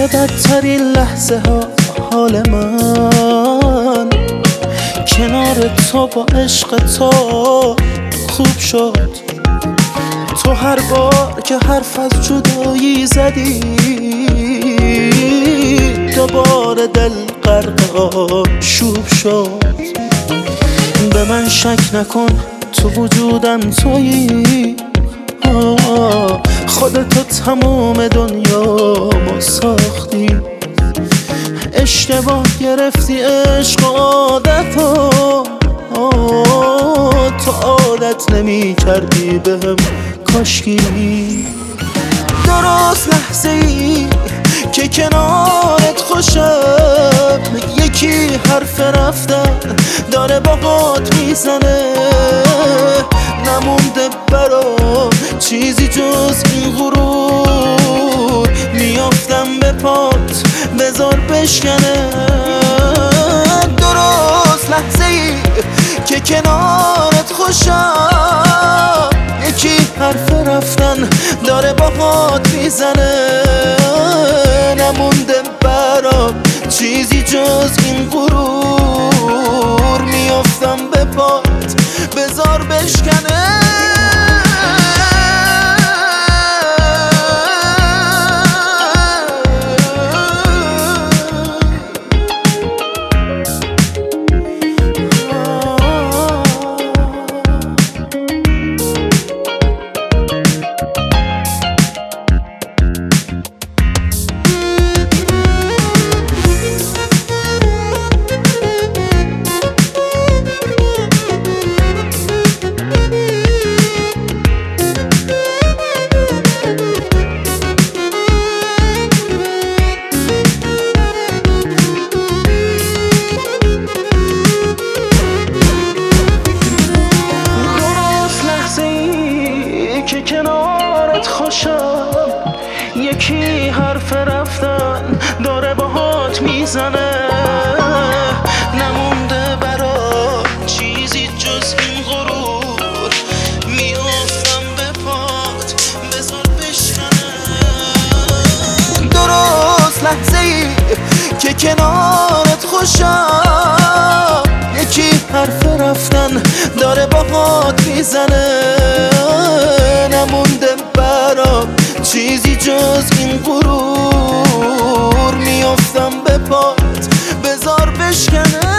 بدترین لحظه ها حال من کنار تو با عشق تو خوب شد. تو هر بار که حرف از جدایی زدی دوباره دل غرق آشوب شد. به من شک نکن تو وجودم تویی، خودتو تمام دنیامو ساختی. اشتباه گرفتی عشق و عادتو، تو عادت نمی کردی بهم کاشکی. درست لحظه ای که کنارت خوشم یکی حرف رفتن داره باهات میزنه. نمونده برام چیزی جز این غرور، میافتم به پات بذار بشکنه. درست لحظه ای که کنارت خوشم یکی حرف رفتن داره باهات میزنه. نمونده برام چیزی جز این غرور، میافتم به پات بذار بشکنه. که کنارت خوشم یکی حرف رفتن داره باهات میزنه. نمونده برا چیزی جز این غرور، میافتم به پات بذار بشکنه. درست لحظه ای که کنارت خوشم یکی حرف رفتن داره باهات میزنه. نمونده برام چیزی جز این غرور، میافتم به پات بذار بشکنه.